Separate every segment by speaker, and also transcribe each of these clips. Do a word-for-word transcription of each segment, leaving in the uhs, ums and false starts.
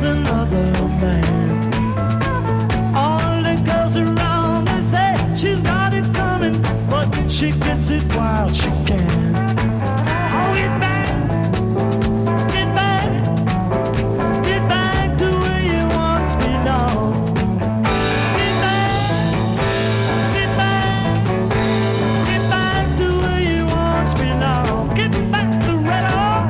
Speaker 1: with another man. All the girls around they say she's got it coming, but she gets it while she can. Oh, get back, get back, get back to where you once belonged. Get back, get back, get back to where you once belonged. Get back to red on.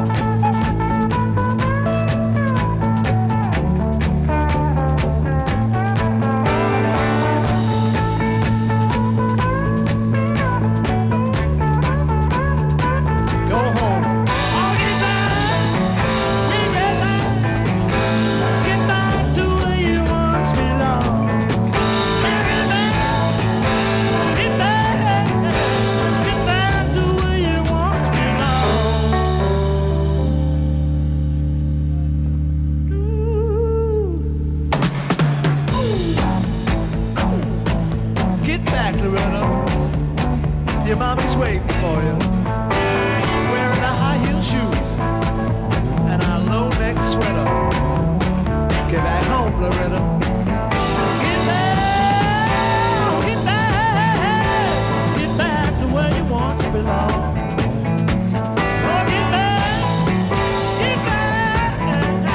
Speaker 1: Your mommy's waiting for you, wearing a high heel shoes and a low neck sweater. Get back home, Loretta. Get back, get back, get back to where you once belonged. Oh, get back, get back,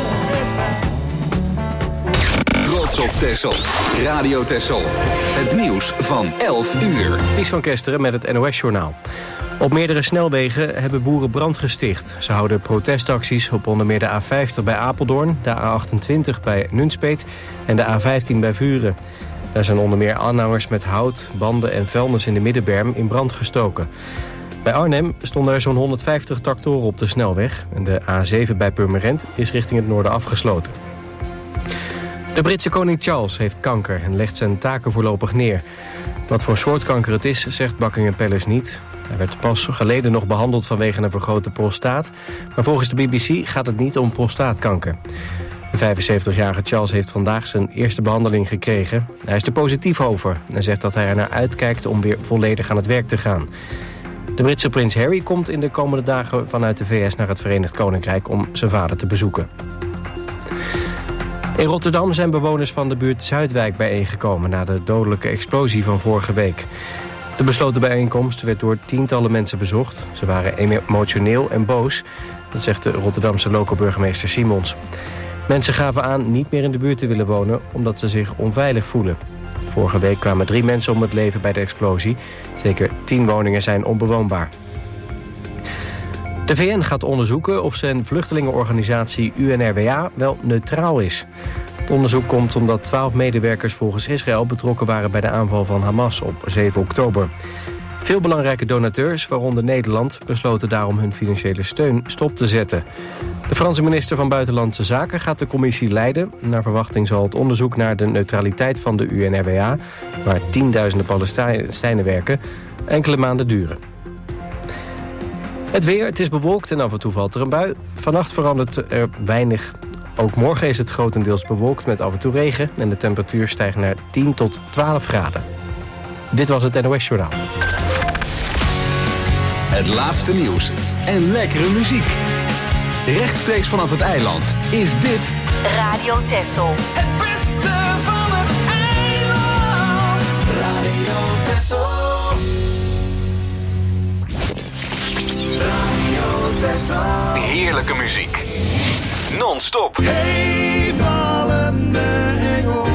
Speaker 1: get back.
Speaker 2: Trots op Texel. Radio Texel. Het nieuws van elf uur.
Speaker 3: Ties van Kesteren met het N O S-journaal. Op meerdere snelwegen hebben boeren brand gesticht. Ze houden protestacties op onder meer de A vijftig bij Apeldoorn, de A achtentwintig bij Nunspeet en de A vijftien bij Vuren. Daar zijn onder meer aanhangers met hout, banden en vuilnis in de middenberm in brand gestoken. Bij Arnhem stonden er zo'n honderdvijftig tractoren op de snelweg en de A zeven bij Purmerend is richting het noorden afgesloten. De Britse koning Charles heeft kanker en legt zijn taken voorlopig neer. Wat voor soort kanker het is, zegt Buckingham Palace niet. Hij werd pas geleden nog behandeld vanwege een vergrote prostaat. Maar volgens de B B C gaat het niet om prostaatkanker. De vijfenzeventigjarige Charles heeft vandaag zijn eerste behandeling gekregen. Hij is er positief over en zegt dat hij ernaar uitkijkt om weer volledig aan het werk te gaan. De Britse prins Harry komt in de komende dagen vanuit de V S naar het Verenigd Koninkrijk om zijn vader te bezoeken. In Rotterdam zijn bewoners van de buurt Zuidwijk bijeengekomen na de dodelijke explosie van vorige week. De besloten bijeenkomst werd door tientallen mensen bezocht. Ze waren emotioneel en boos, dat zegt de Rotterdamse loco-burgemeester Simons. Mensen gaven aan niet meer in de buurt te willen wonen omdat ze zich onveilig voelen. Vorige week kwamen drie mensen om het leven bij de explosie. Zeker tien woningen zijn onbewoonbaar. De V N gaat onderzoeken of zijn vluchtelingenorganisatie U N R W A wel neutraal is. Het onderzoek komt omdat twaalf medewerkers volgens Israël betrokken waren bij de aanval van Hamas op zeven oktober. Veel belangrijke donateurs, waaronder Nederland, besloten daarom hun financiële steun stop te zetten. De Franse minister van Buitenlandse Zaken gaat de commissie leiden. Naar verwachting zal het onderzoek naar de neutraliteit van de U N R W A, waar tienduizenden Palestijnen werken, enkele maanden duren. Het weer, het is bewolkt en af en toe valt er een bui. Vannacht verandert er weinig. Ook morgen is het grotendeels bewolkt met af en toe regen en de temperatuur stijgt naar tien tot twaalf graden. Dit was het N O S-journaal.
Speaker 2: Het laatste nieuws en lekkere muziek. Rechtstreeks vanaf het eiland is dit
Speaker 4: Radio Texel.
Speaker 5: Het beste van het eiland. Radio Texel. Radio Texel.
Speaker 2: heerlijke muziek. Non-stop.
Speaker 5: Hey, vallende engel.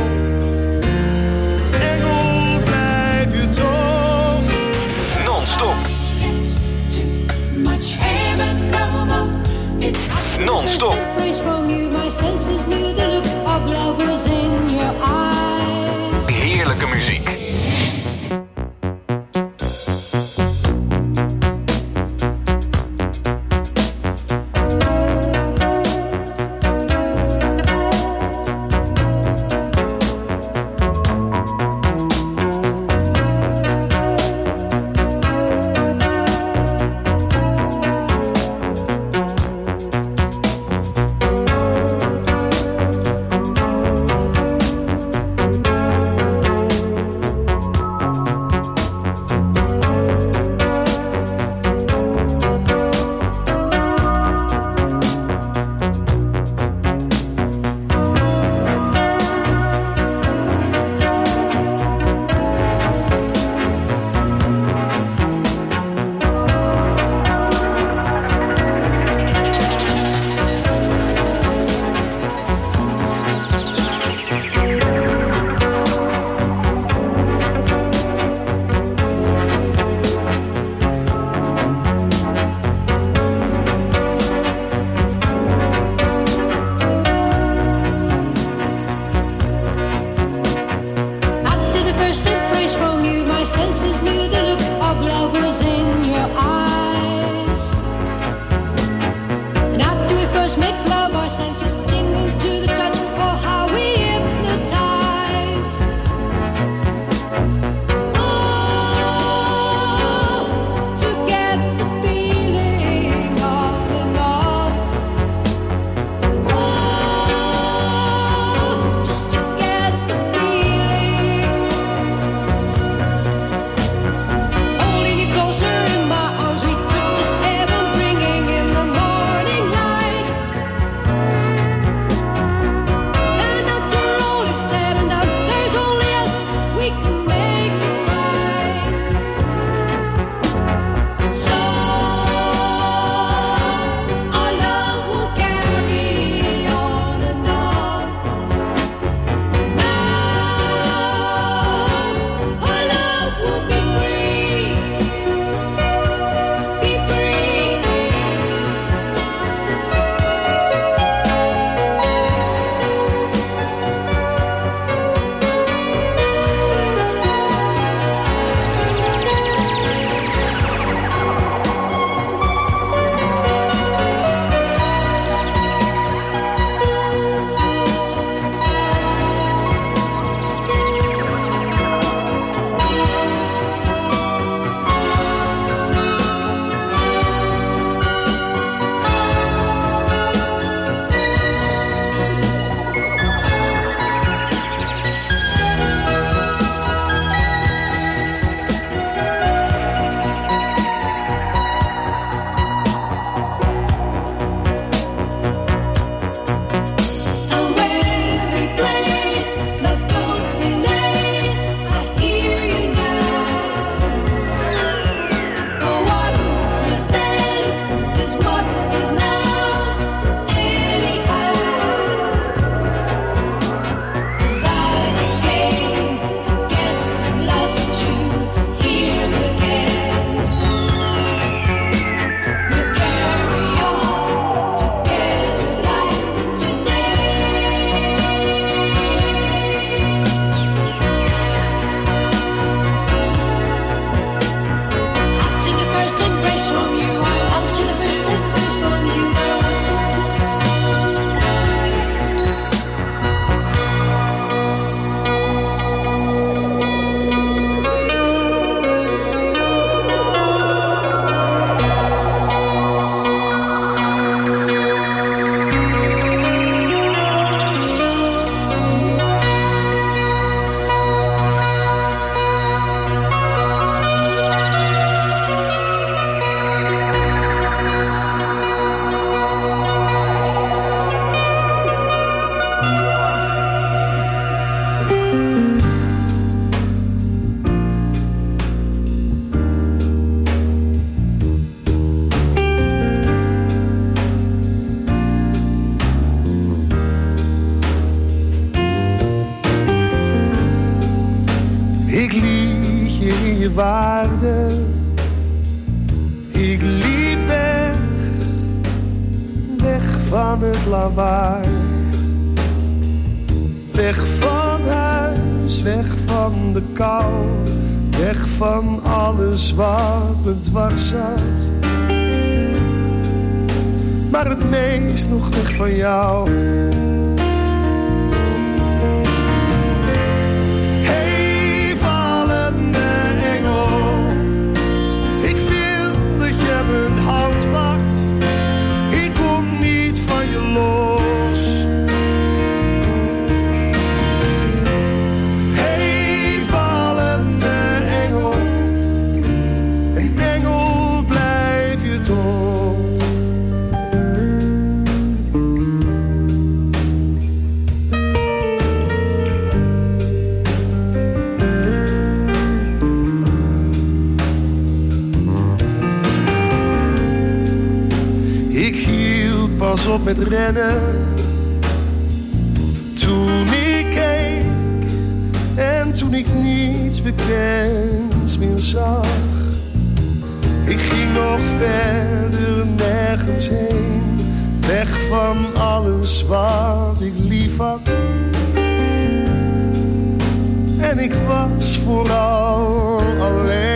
Speaker 5: Engel, blijf je toch.
Speaker 2: Non-stop. Non-stop. Heerlijke muziek.
Speaker 5: waarde. Ik liep weg, weg van het lawaai. Weg van huis, weg van de kou. Weg van alles wat me dwars zat. Maar het meest nog weg van jou. Hey, vallende engel. Ik wil dat je mijn hand pakt. Ik kom niet van je los. Pas op met rennen. Toen ik keek en toen ik niets bekends meer zag. Ik ging nog verder nergens heen. Weg van alles wat ik lief had. En ik was vooral alleen.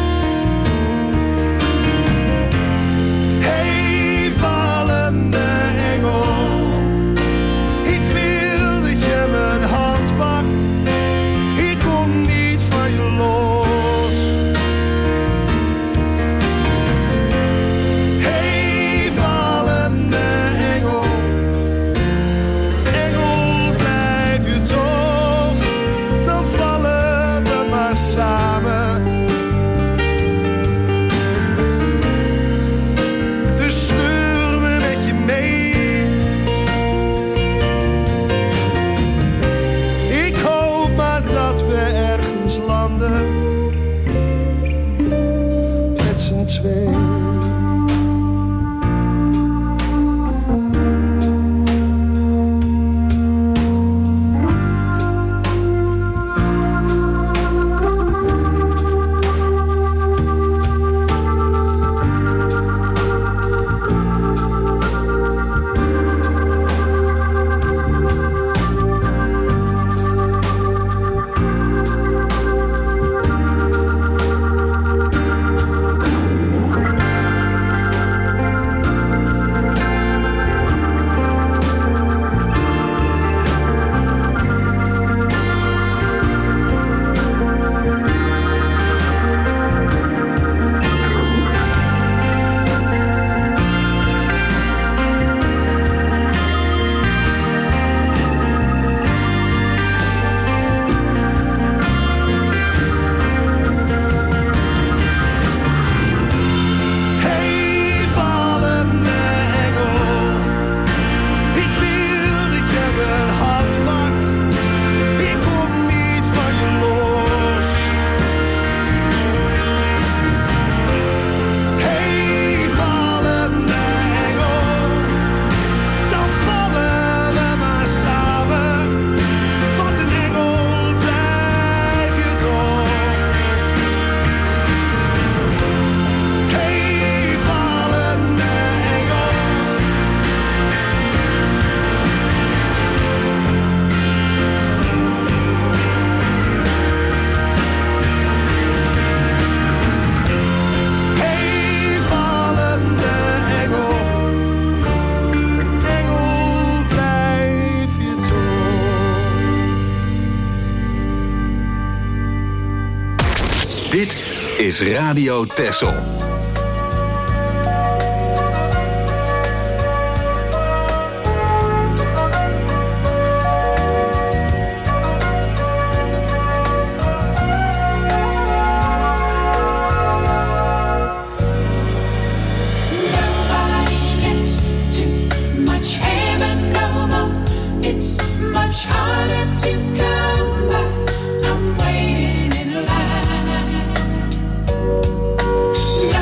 Speaker 2: Dit is Radio Texel.
Speaker 4: No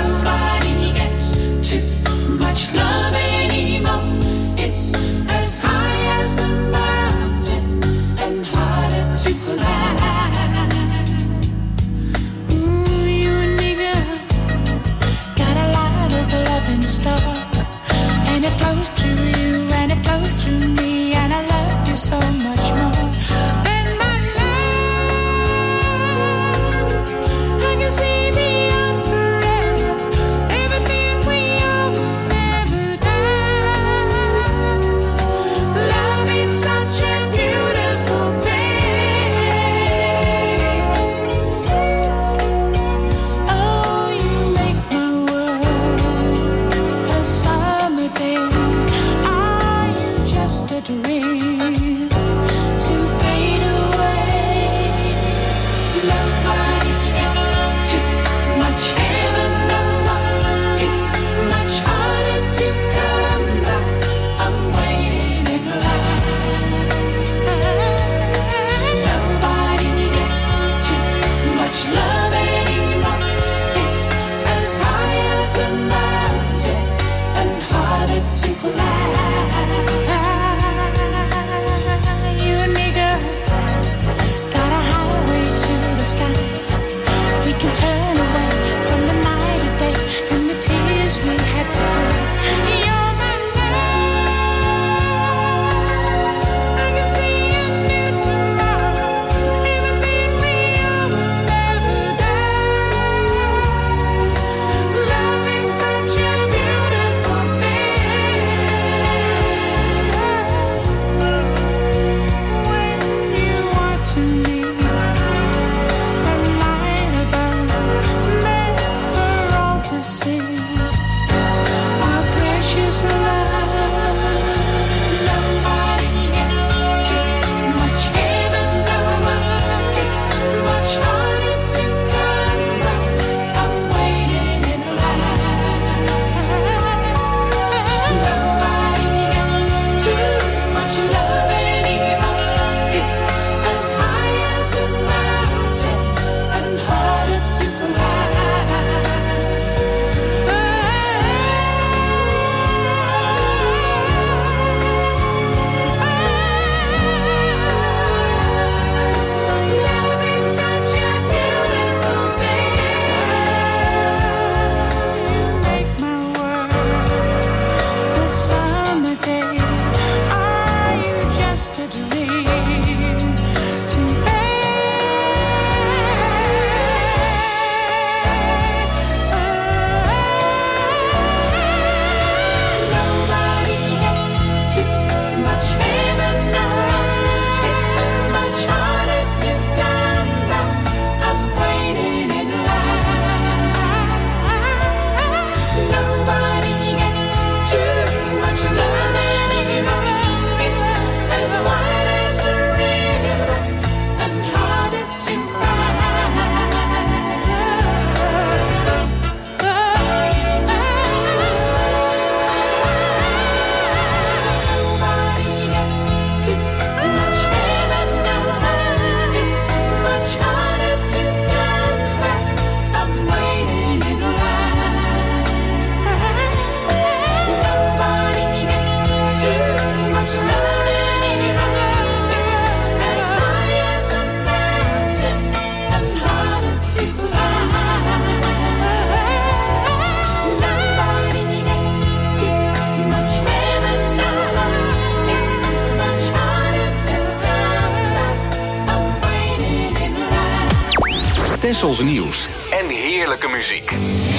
Speaker 2: Texels nieuws en heerlijke muziek.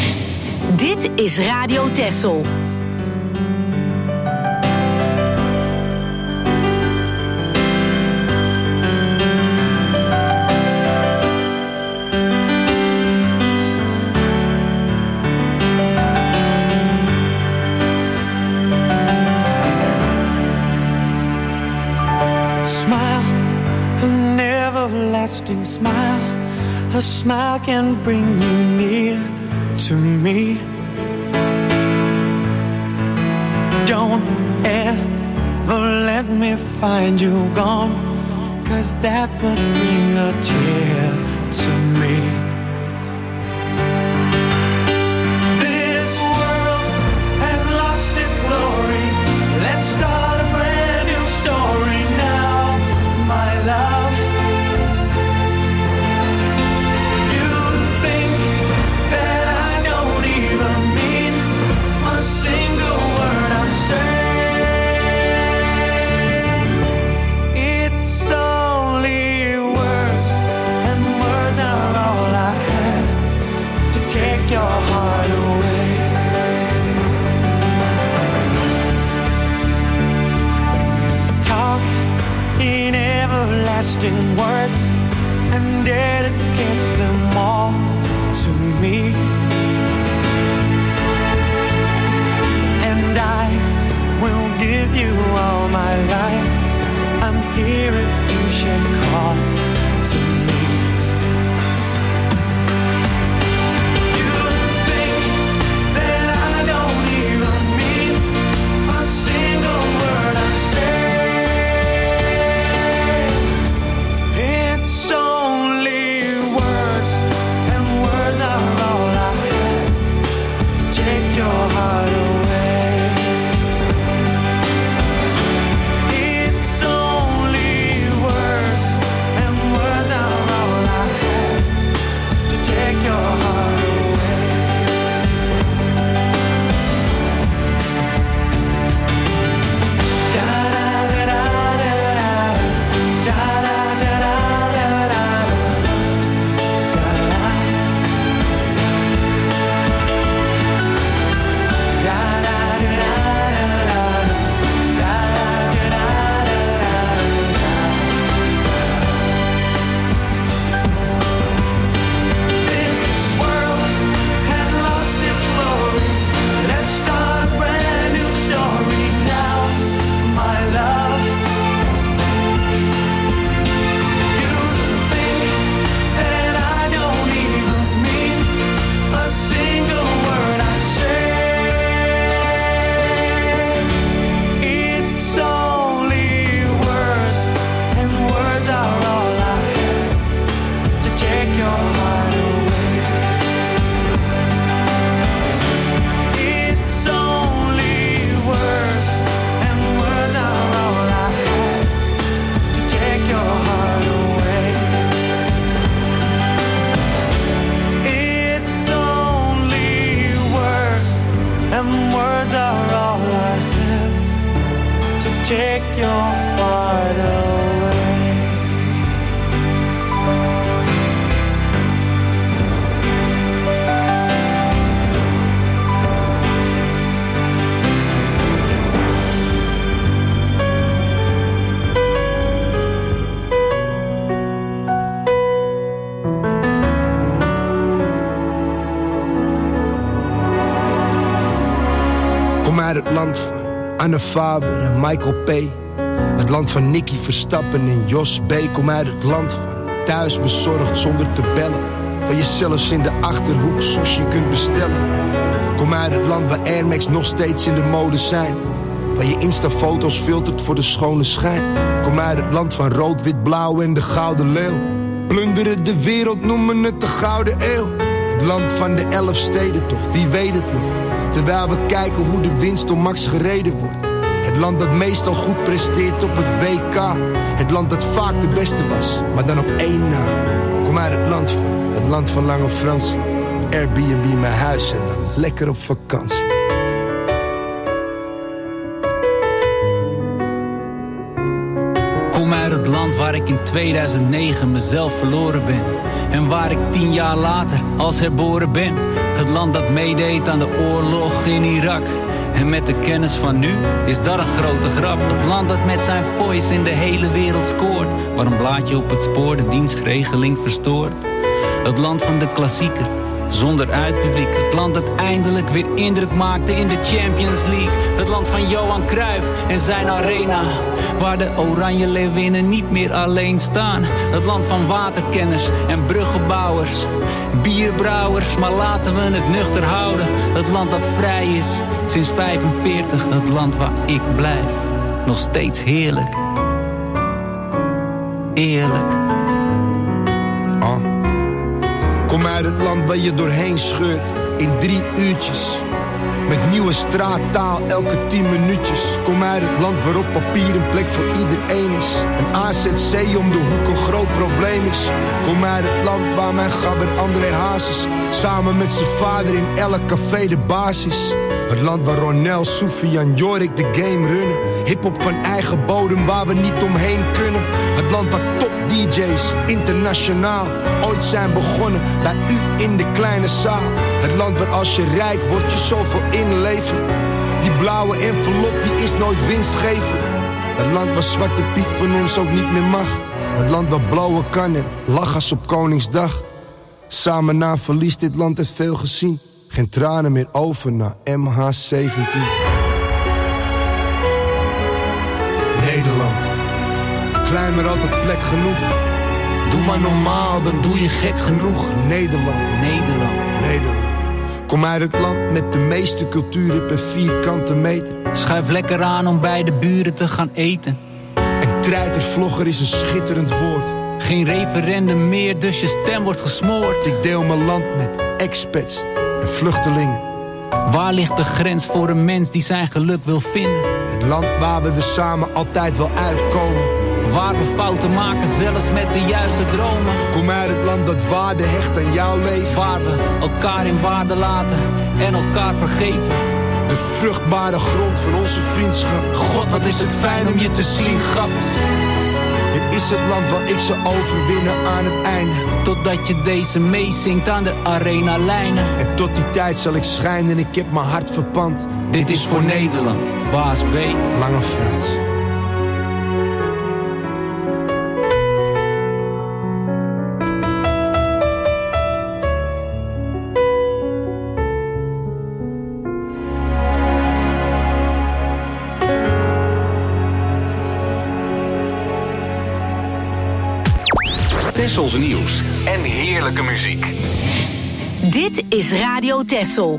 Speaker 4: Dit is Radio Texel.
Speaker 1: Smile, an everlasting smile. A smile can bring you near to me. Don't ever let me find you gone, 'cause that would bring a tear to me. This world has lost its glory. Let's start a brand new story now, my love. Lasting words and dedicate them all to me, and I will give you all my life
Speaker 6: Anne Faber en Michael P. Het land van Nicky Verstappen en Jos B. Kom uit het land van thuis bezorgd zonder te bellen. Van je zelfs in de Achterhoek sushi kunt bestellen. Kom uit het land waar Air Max nog steeds in de mode zijn. Waar je Insta-foto's filtert voor de schone schijn. Kom uit het land van rood, wit, blauw en de gouden leeuw. Plunderen de wereld, noemen het de gouden eeuw. Het land van de elf steden toch, wie weet het nog. Terwijl we kijken hoe de winst door Max gereden wordt. Het land dat meestal goed presteert op het W K. Het land dat vaak de beste was, maar dan op één na. Kom uit het land van, het land van Lange Frans. Airbnb mijn huis en dan lekker op vakantie.
Speaker 7: Kom uit het land waar ik in tweeduizend negen mezelf verloren ben. En waar ik tien jaar later als herboren ben. Het land dat meedeed aan de oorlog in Irak. En met de kennis van nu is dat een grote grap. Het land dat met zijn voice in de hele wereld scoort. Waar een blaadje op het spoor de dienstregeling verstoort. Het land van de klassieker, zonder uitpubliek. Het land dat eindelijk weer indruk maakte in de Champions League. Het land van Johan Cruijff en zijn arena. Waar de Oranje Leeuwinnen niet meer alleen staan. Het land van waterkenners en bruggenbouwers. Bierbrouwers, maar laten we het nuchter houden. Het land dat vrij is sinds vijfenveertig. Het land waar ik blijf. Nog steeds heerlijk. Eerlijk.
Speaker 6: Oh. Kom uit het land waar je doorheen scheurt. In drie uurtjes. Met nieuwe straattaal elke tien minuutjes. Kom uit het land waarop papier een plek voor iedereen is. Een A Z C om de hoek een groot probleem is. Kom uit het land waar mijn gabber André Hazes samen met zijn vader in elk café de baas is. Het land waar Ronel, Soufiane, Jorik de game runnen. Hiphop van eigen bodem waar we niet omheen kunnen. Het land waar top D J's internationaal ooit zijn begonnen. Bij u in de kleine zaal. Het land waar als je rijk wordt je zoveel inlevert. Die blauwe envelop die is nooit winstgevend. Het land waar Zwarte Piet van ons ook niet meer mag. Het land waar blowen kan en lach als op Koningsdag. Samen na verlies dit land heeft veel gezien. Geen tranen meer over naar M H zeventien. Nederland, klein maar altijd plek genoeg. Doe maar normaal, dan doe je gek genoeg. Nederland,
Speaker 7: Nederland,
Speaker 6: Nederland. Kom uit het land met de meeste culturen per vierkante meter.
Speaker 7: Schuif lekker aan om bij de buren te gaan eten.
Speaker 6: En treitervlogger is een schitterend woord.
Speaker 7: Geen referendum meer, dus je stem wordt gesmoord.
Speaker 6: Ik deel mijn land met expats en vluchtelingen.
Speaker 7: Waar ligt de grens voor een mens die zijn geluk wil vinden?
Speaker 6: Het land waar we er samen altijd wel uitkomen.
Speaker 7: Waar we fouten maken, zelfs met de juiste dromen.
Speaker 6: Kom uit het land dat waarde hecht aan jouw leven.
Speaker 7: Waar we elkaar in waarde laten en elkaar vergeven.
Speaker 6: De vruchtbare grond van onze vriendschap. God, wat is het fijn om je te zien, grappig. Dit is het land waar ik zal overwinnen aan het einde.
Speaker 7: Totdat je deze meezingt aan de arenalijnen.
Speaker 6: En tot die tijd zal ik schijnen en ik heb mijn hart verpand.
Speaker 7: Dit is voor Nederland, Baas B.
Speaker 6: Lange Frans.
Speaker 2: Tessels nieuws en heerlijke muziek.
Speaker 4: Dit is Radio Tessel.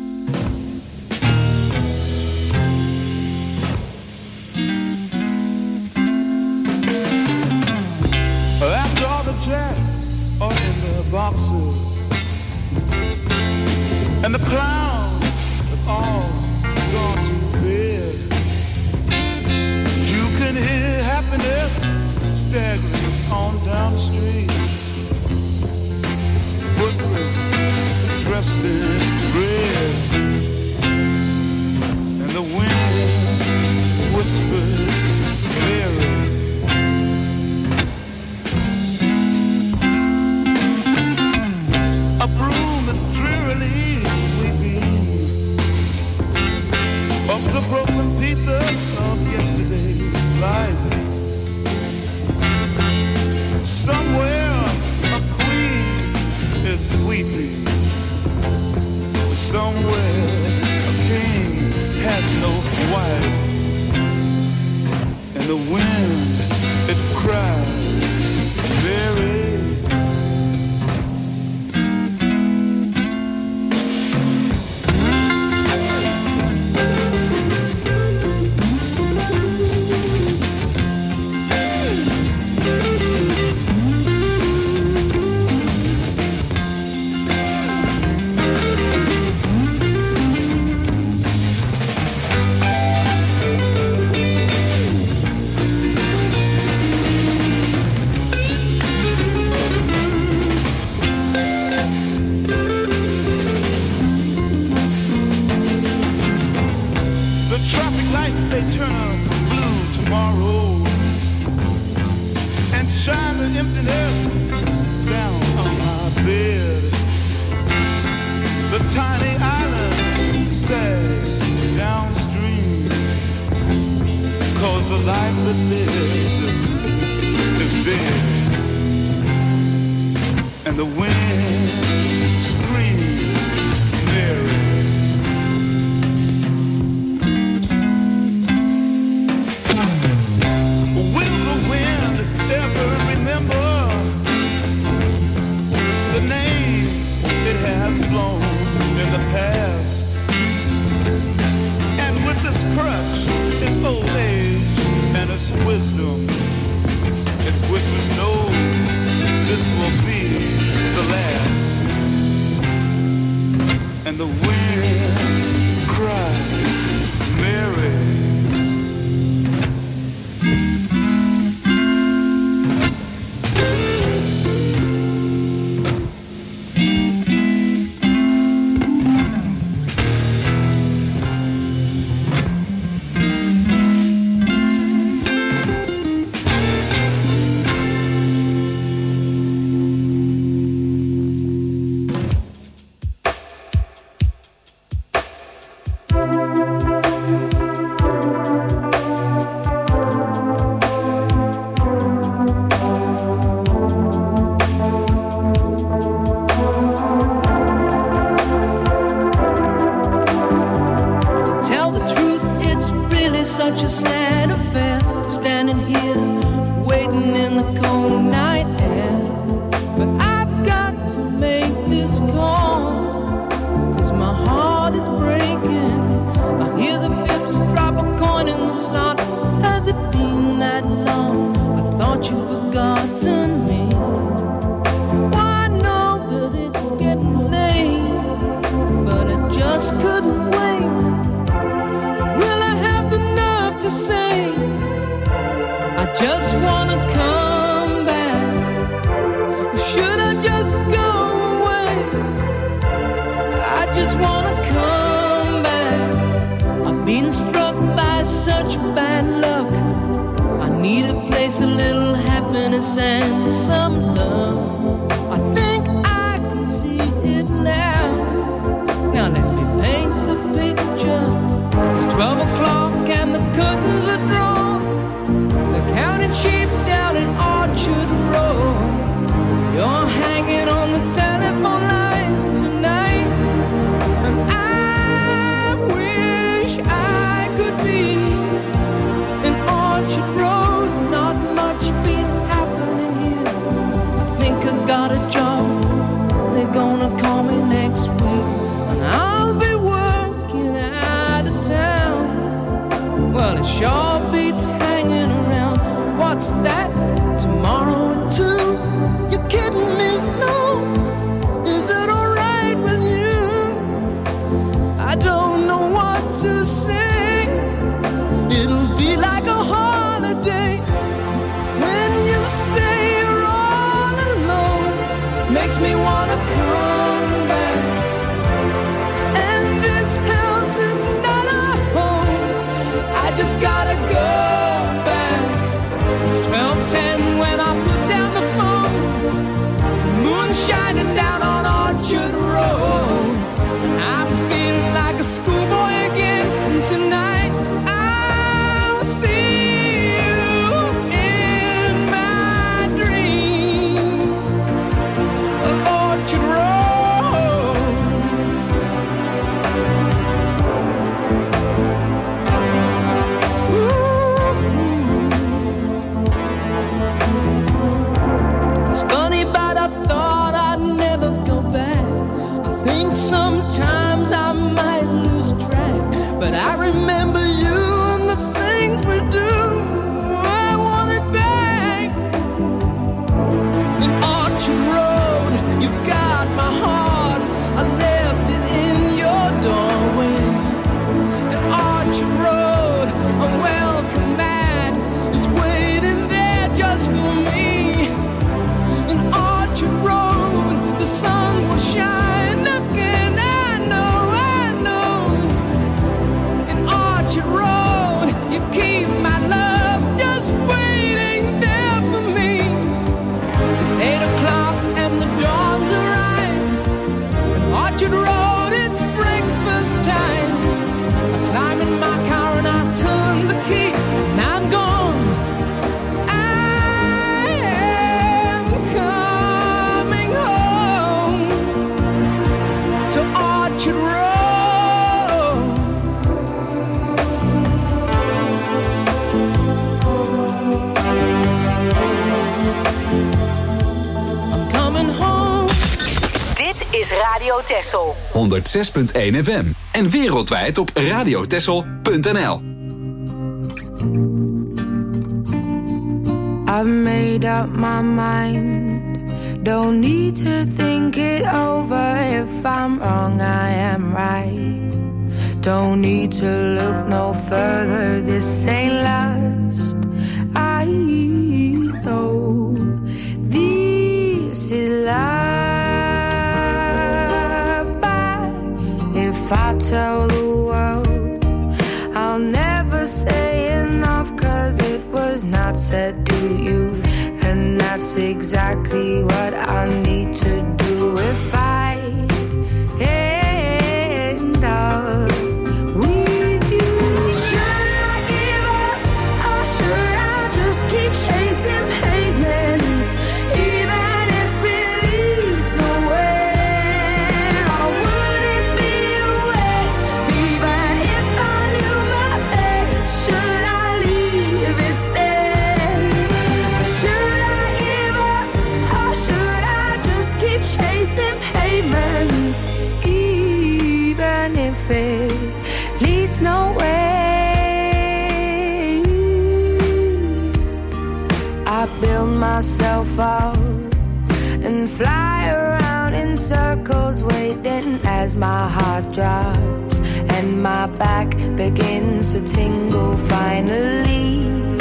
Speaker 5: After all the jacks are in the boxes and the clowns have all gone to bed, you can hear happiness staggering on down the street. Footprints dressed in red, and the wind whispers clearer. A broom is drearily sweeping up the broken pieces of yesterday's life. Somewhere a queen is weeping. Somewhere a king has no wife.
Speaker 8: and the wind, it cries, Mary.
Speaker 1: Ooh.
Speaker 4: is Radio Texel.
Speaker 2: honderdzes punt één F M. En wereldwijd op radiotexel punt n l.
Speaker 9: I've made up my mind. Don't need to think it over. If I'm wrong, I am right. Don't need to look no further. This ain't last. I know this is love. But if I tell the world, I'll never say enough, 'cause it was not said to you. And that's exactly what I need to do if I end up with you. Should I give up, or should I just keep chasing pavements, even if it leads nowhere? Or would it be a waste, even if I knew my best? Should I leave it there? Should I give up, or should I just keep chasing pavements, even if it leads nowhere? I build myself up and fly around in circles, waiting as my heart drops and my back begins to tingle. Finally,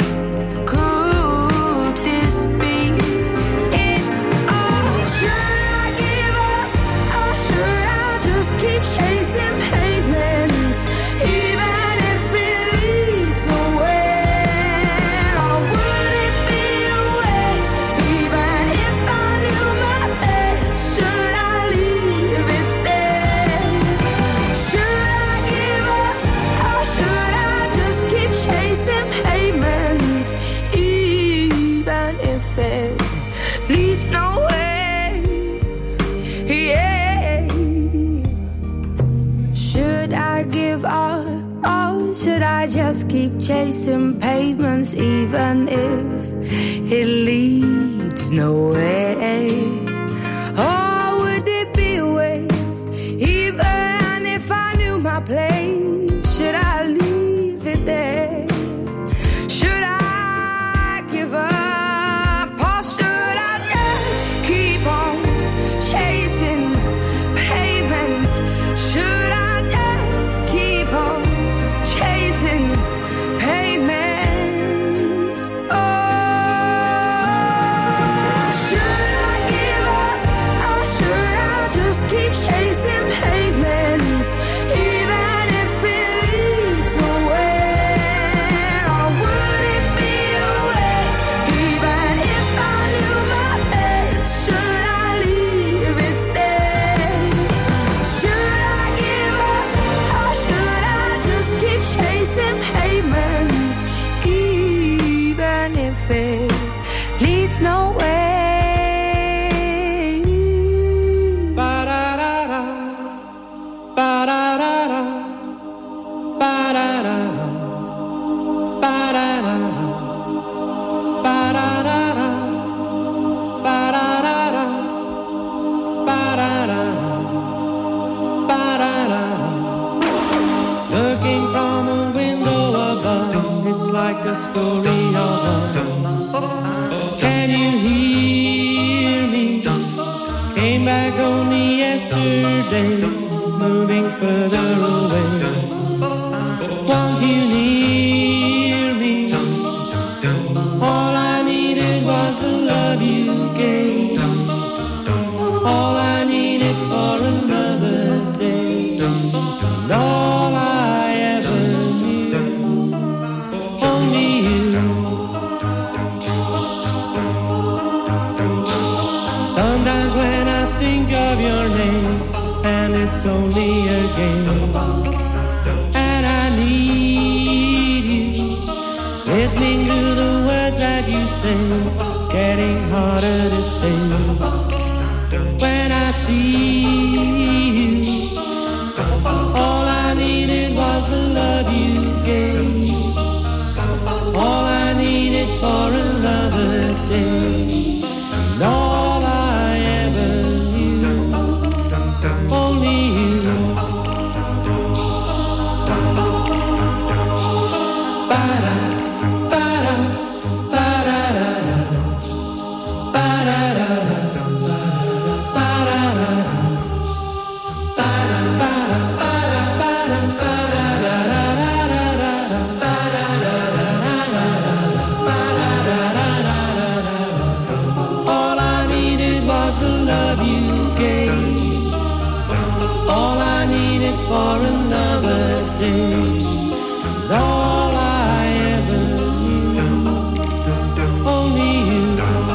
Speaker 9: could this be it all? Should I give up, or should I just keep chasing pavements, even if it leads nowhere? Or would it be a waste, even if I knew my best? Should I leave it there? Should I give up, or should I just keep chasing pavements, even if it leads nowhere? Yeah. Should I give up, or should I just keep chasing pavements, even if it leads nowhere? Or would it be a waste, even if I knew my place? Should I leave it there? Should I give up, or should I just keep on chasing pavements? Should I just keep on chasing pavements? Oh, should I give up, or should I just keep chasing pavements, even if it leads nowhere? Or would it be a waste, even if I knew my best? Should I leave it there? Should I give up, or should I just keep chasing pavements, even if it leads nowhere? Ba-da-da-da, ba-da-da-da, ba-da-da-da, ba-da-da-da, ba-da-da-da, ba-da-da-da, ba-da-da-da, ba-da-da-da. Looking from a window above, it's like a story of love. Can you hear me? Came back only yesterday, moving further away. Won't you hear me? All I needed was the love you gave. All I needed for another day. And all I ever knew, only you. Sometimes when I think of your name, and it's only a game, and I need you, listening to the words that you sing, it's getting harder to stay. When I see you, all I needed was the love you gave. All I needed for another day. And all I ever knew,
Speaker 1: day. And all I ever knew, only you.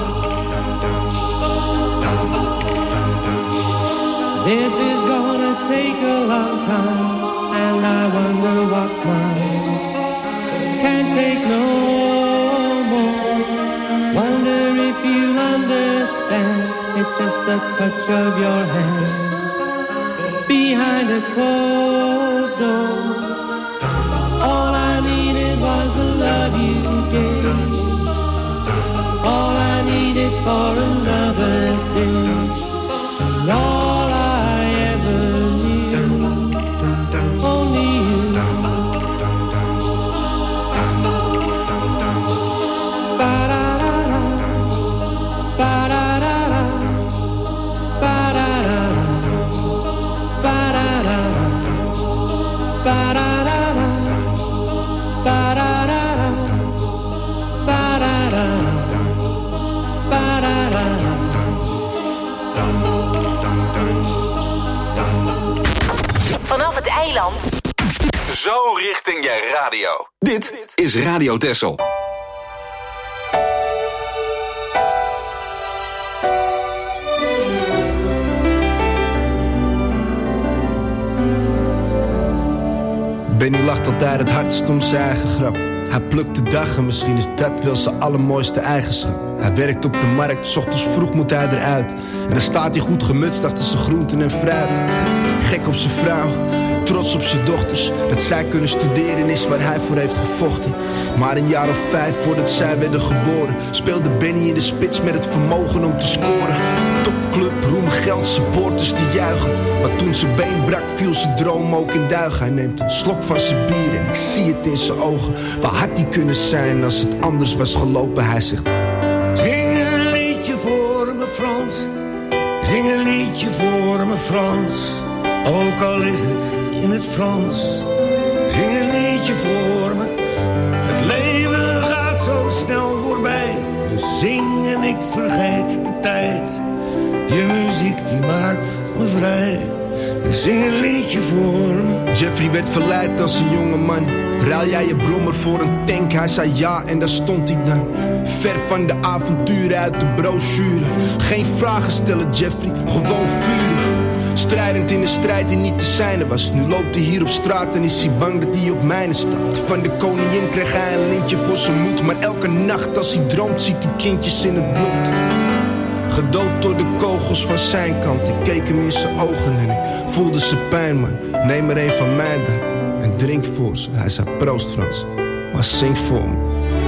Speaker 1: This is gonna take a long time, and I wonder what's mine. Can't take no more. Wonder if you understand. It's just the touch of your hand behind a closed door. All I needed was the love you gave. All I needed for another day. And all I ever knew, only you. Ba-da-da-da, ba-da-da-da, ba-da-da-da, ba-da-da-da, ba-da-da-da, ba-da-da-da, ba-da-da-da, ba-da-da-da.
Speaker 4: Vanaf het eiland.
Speaker 2: Zo richting je radio. Dit is Radio Texel.
Speaker 6: Benny lacht altijd het hardst om zijn eigen grap. Hij plukt de dag en misschien is dat wel zijn allermooiste eigenschap. Hij werkt op de markt, 's ochtends vroeg moet hij eruit. En dan staat hij goed gemutst achter zijn groenten en fruit. Gek op zijn vrouw, trots op zijn dochters. Dat zij kunnen studeren is waar hij voor heeft gevochten. Maar een jaar of vijf voordat zij werden geboren, speelde Benny in de spits met het vermogen om te scoren. Topclub, roem, geld, supporters die juichen. Maar toen zijn been brak viel zijn droom ook in duigen. Hij neemt een slok van zijn bier en ik zie het in zijn ogen. Waar had hij kunnen zijn als het anders was gelopen? Hij zegt:
Speaker 5: zing een liedje voor me Frans, zing een liedje voor me Frans. Ook al is het in het Frans, zing een liedje voor me. Het leven gaat zo snel voorbij, dus zing en ik vergeet de tijd. Je muziek die maakt me vrij, dus zing een liedje voor me.
Speaker 6: Jeffrey werd verleid als een jonge man. Ruil jij je brommer voor een tank? Hij zei ja en daar stond hij dan. Ver van de avonturen uit de brochure. Geen vragen stellen Jeffrey, gewoon vuren. Strijdend in een strijd die niet te zijne was. Nu loopt hij hier op straat en is hij bang dat hij op mijne stapt. Van de koningin kreeg hij een lintje voor zijn moed. Maar elke nacht als hij droomt ziet hij kindjes in het bloed. Gedood door de kogels van zijn kant. Ik keek hem in zijn ogen en ik voelde zijn pijn, man. Neem er een van mij dan en drink voor ze. Hij zei proost Frans, maar zing voor me.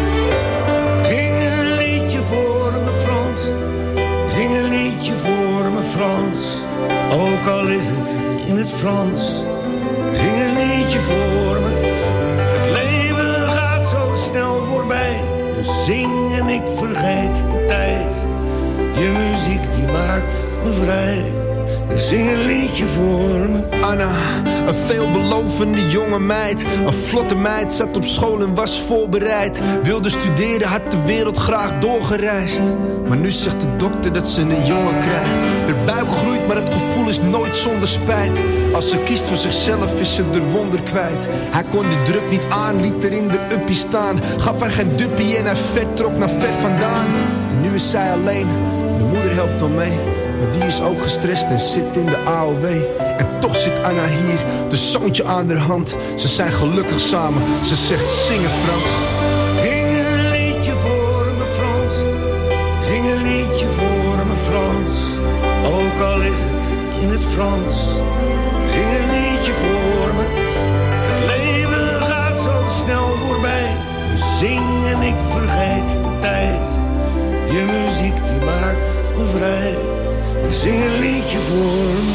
Speaker 5: Zing een liedje voor me Frans, zing een liedje voor me Frans. Ook al is het in het Frans, zing een liedje voor me. Het leven gaat zo snel voorbij, dus zing en ik vergeet de tijd. Je muziek die maakt me vrij, dus zing een liedje voor me.
Speaker 6: Anna, een veelbelovende jonge meid. Een vlotte meid, zat op school en was voorbereid. Wilde studeren, had de wereld graag doorgereisd. Maar nu zegt de dokter dat ze een jongen krijgt. De buik groeit, maar het gevoel is nooit zonder spijt. Als ze kiest voor zichzelf is ze er wonder kwijt. Hij kon de druk niet aan, liet er in de uppie staan. Gaf haar geen duppie en hij vertrok naar ver vandaan. En nu is zij alleen, de moeder helpt wel mee. Maar die is ook gestrest en zit in de A O W. En toch zit Anna hier, de zoontje aan haar hand. Ze zijn gelukkig samen, ze zegt zingen Frans.
Speaker 5: Zing een liedje voor me Frans, zing een liedje voor me Frans. Ook al is het in het Frans, zing een liedje voor me. Het leven gaat zo snel voorbij, dus zing en ik vergeet de tijd. Je muziek die maakt me vrij, dus zing een liedje voor me.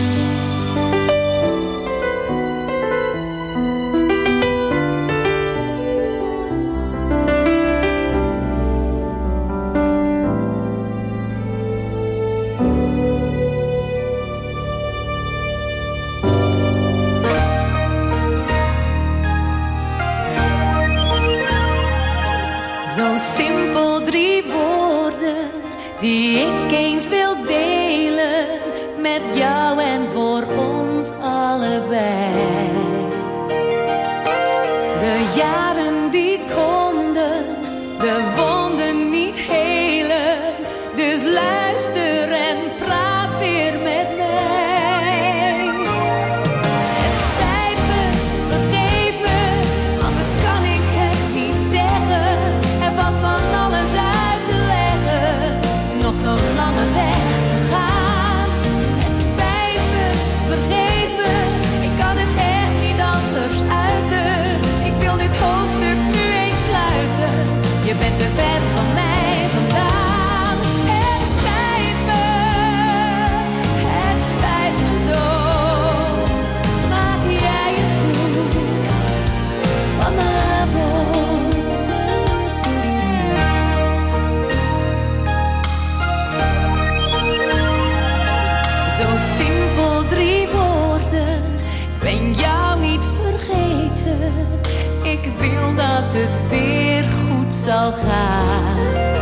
Speaker 9: Zo simpel drie woorden die ik eens wil delen met jou en voor ons allebei. Ik wil dat het weer goed zal gaan.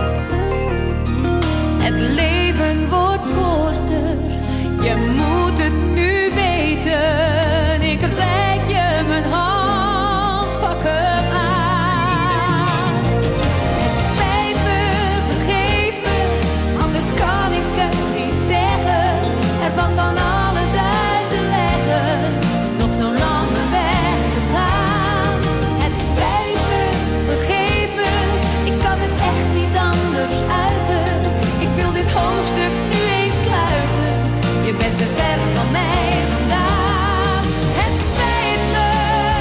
Speaker 9: Het leven wordt korter, je moet het nu weten. Ik reik je mijn hand, pak hem aan. Het spijt me, vergeef me, anders kan ik het niet zeggen. Er valt van alles uit te leggen, nog zo'n lange weg te gaan. Het spijt me, vergeef me, ik kan het echt niet anders uiten. Ik wil dit hoofdstuk nu eens sluiten, je bent te ver van mij vandaan. Het spijt me,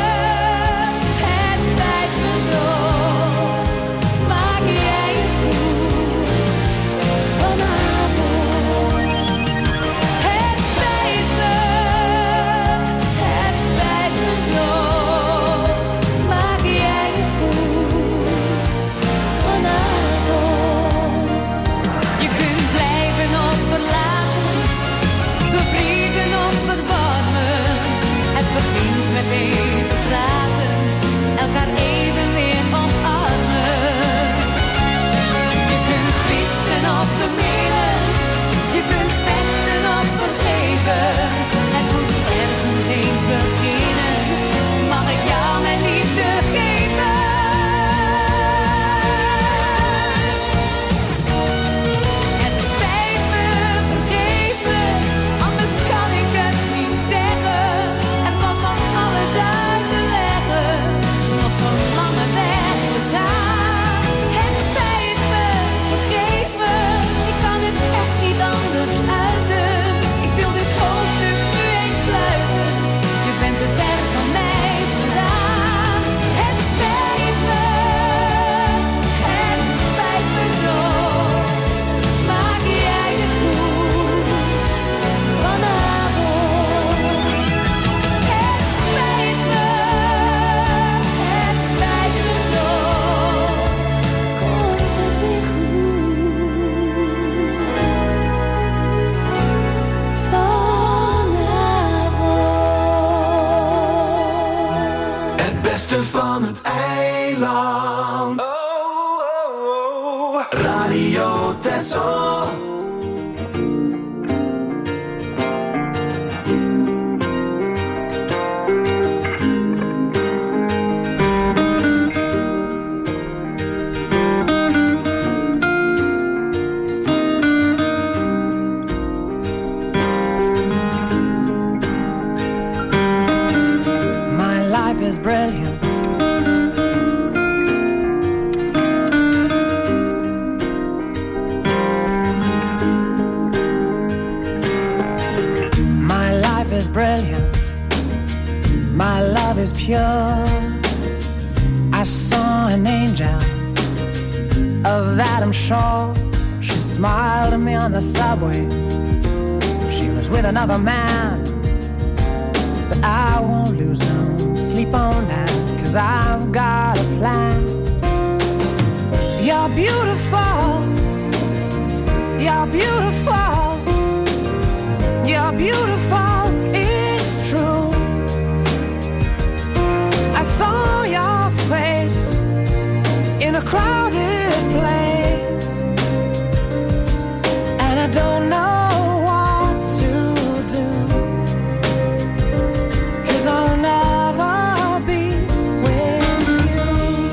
Speaker 9: het spijt me zo, maak jij het goed vanavond. Het spijt me, het spijt me zo, maak jij het goed vanavond. Je kunt blijven of verlaten, bevriezen of verwarmen. Het begint met even praten, elkaar even weer omarmen. Je kunt twisten of beminnen, je kunt vechten of vergeven. Het moet ergens eens beginnen, mag ik jou mijn liefde geven. Het spijt me, vergeef me, anders kan ik het niet zeggen. Er valt van alles uit te leggen, nog zo'n lange weg te gaan. Het spijt me, vergeef me, ik kan het echt niet anders uiten. Ik wil dit hoofdstuk nu eens sluiten, je bent te ver van mij vandaan. Het spijt me, het spijt me zo, maak jij het goed vanavond. Het spijt me, het spijt me zo, komt het weer goed vanavond.
Speaker 2: Het beste van het eiland. Oh, oh, oh. Radio Texel.
Speaker 1: My life is brilliant. My life is brilliant. My love is pure. I saw an angel, of that I'm sure. She smiled at me on the subway. She was with another man, but I won't lose no sleep on that, 'cause I've got a plan. You're beautiful, you're beautiful, you're beautiful, it's true. I saw your face in a crowded place, and I don't know what to do, 'cause I'll never be with you.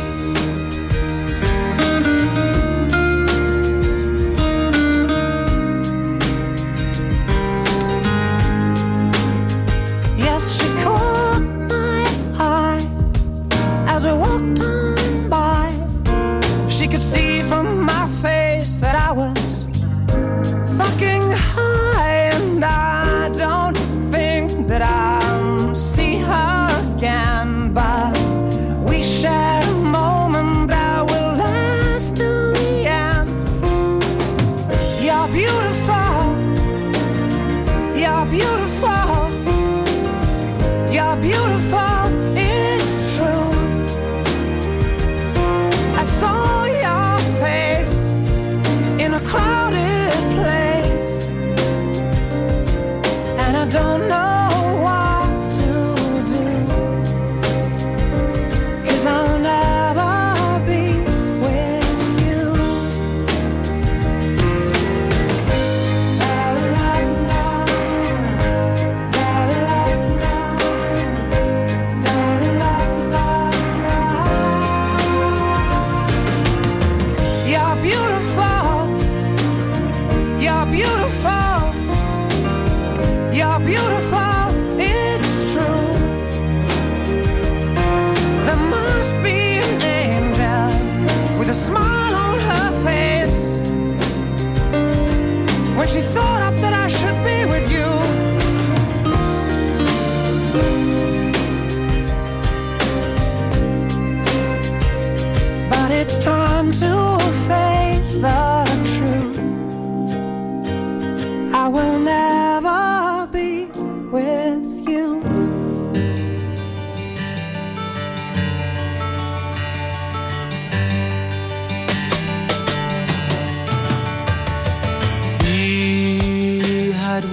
Speaker 1: Yes, she caught my eye as we walked on by. She could see from my face that I was fucking high, and I don't think that I'll see her again, but we shared a moment that will last till the end. You're beautiful, you're beautiful, you're beautiful, it's true. I saw your face in a crowded place, and I don't know what to do, 'cause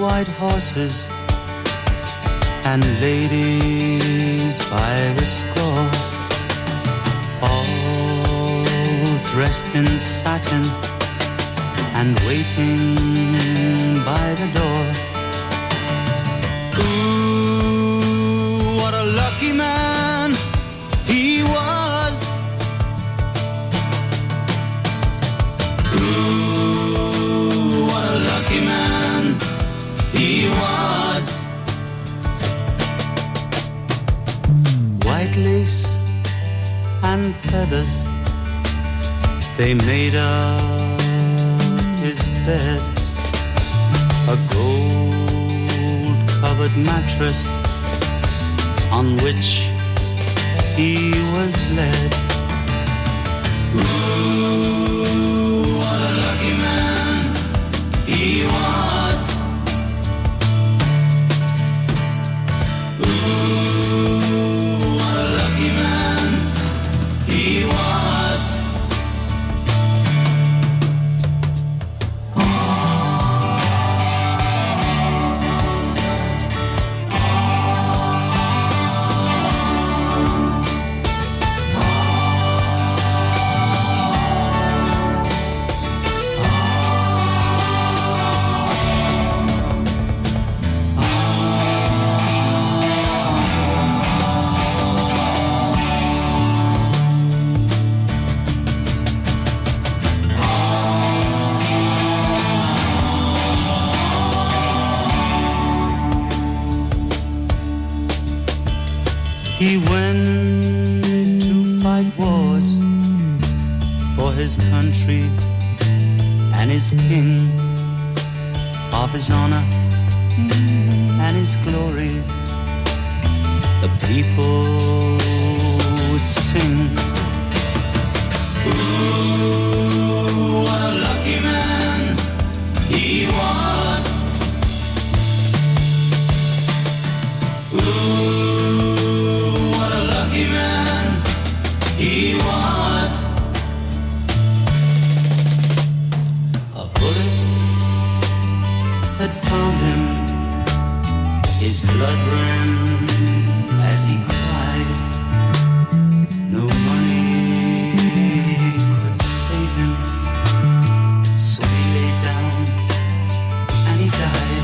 Speaker 10: white horses and ladies by the score, all dressed in satin and waiting by the door. Ooh, what a lucky man he was. Ooh, what a lucky man he was. White lace and feathers, they made up his bed. A gold-covered mattress on which he was led. Ooh, what a lucky man he was. Ooh, what a lucky man he was. He went to fight wars for his country and his king, of his honor and his glory. The people would sing. Ooh, what a lucky man he was. Ooh, lucky man he was. A bullet had found him. His blood ran as he cried. No money could save him, so he lay down and he died.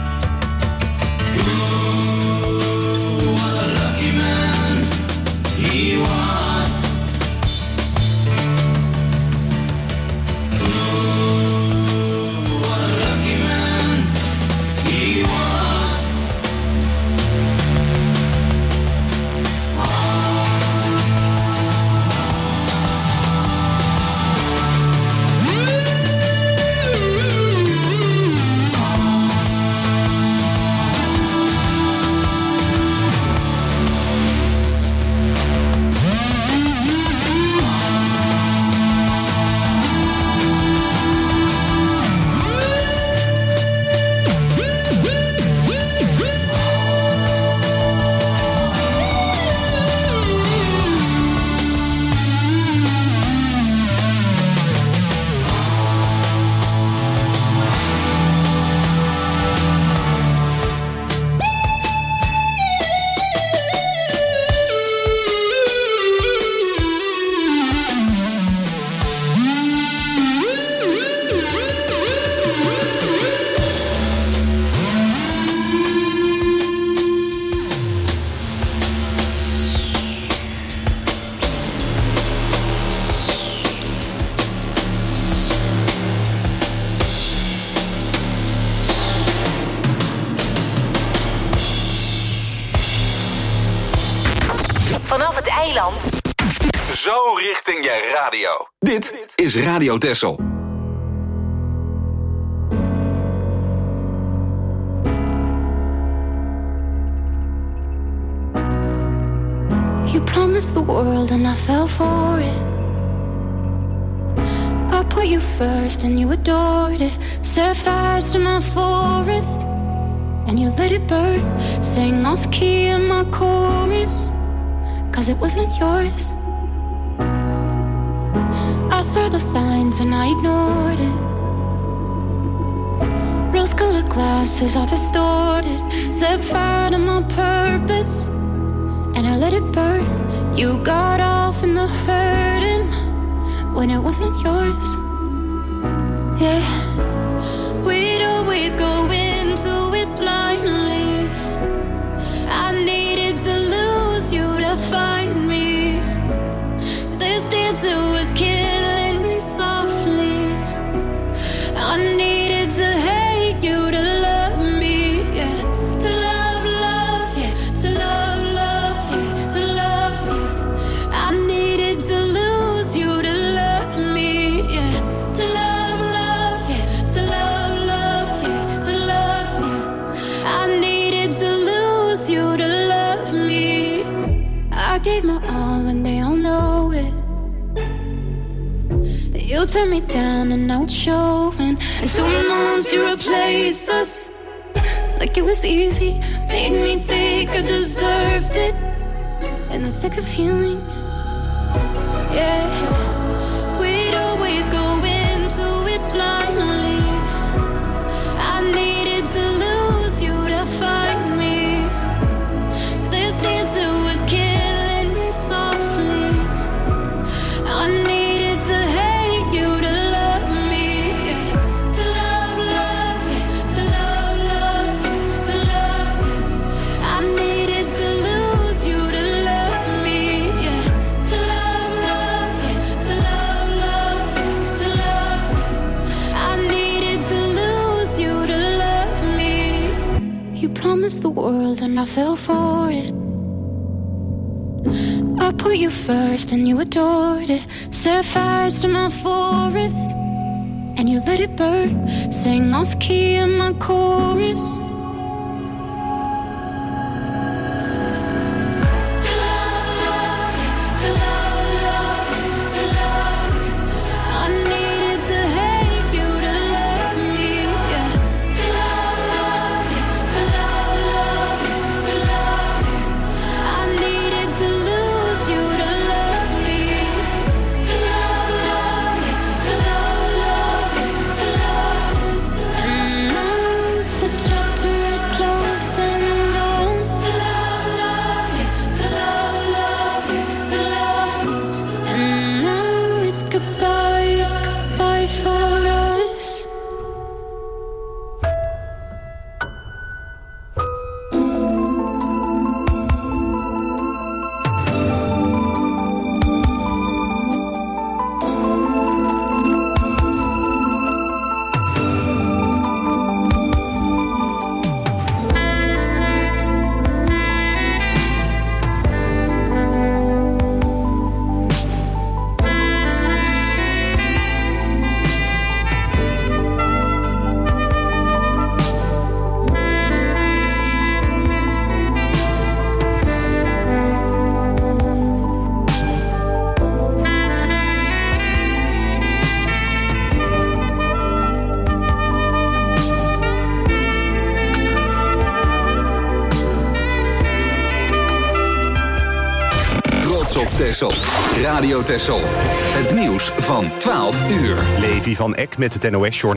Speaker 10: Ooh, what a lucky man he was. Ooh, what a lucky man he was.
Speaker 4: Vanaf het eiland.
Speaker 2: Zo richting je radio. Dit is Radio Texel.
Speaker 11: You promised the world and I fell for it. I put you first and you adored it. Set fires to my forest and you let it burn. Sang off key in my chorus, cause it wasn't yours. I saw the signs and I ignored it. Rose-colored glasses are distorted. Set fire to my purpose, and I let it burn. You got off in the hurting when it wasn't yours. Yeah, we'd always go into it blindly. I needed to lose you to find me. This dancer was killing me softly. I needed to hate you to love me, yeah. To love, love, yeah. To love, love, yeah. To love you. I needed to lose you to love me, yeah. To love, love, yeah. To love, love, yeah. To love you. I needed to lose you to love me. I gave my all and they all know it. You turned me down and now it's showing. And two months you replaced us like it was easy. Made me think I deserved it. In the thick of healing, yeah. We'd always go into it blindly. I needed to lose you to find me. This dancer was killing me softly. I needed to hate you to love me, yeah. To love, love, yeah. To love, love, yeah. To love you. I needed to lose you to love me, yeah. To love, love, yeah. To love, love, yeah. To love you. I needed to lose you to love me. You promised the world and I fell for it. I put you first and you adored it. Set fires to my forest and you let it burn. Sang off key in my chorus. To love, love, to love, love, to love you. I needed to hate you to love me, yeah. To love, love, to love, love, to love you. I needed to lose you to love me. To love, love, to love, love, to love you. And now the chapter is closed and done. To love, love, to love, love, to love you. And now it's goodbye, it's goodbye for us.
Speaker 2: Trots op Texel. Radio Texel. Het nieuws van twaalf uur.
Speaker 12: Levi van Eck met het N O S-journaal.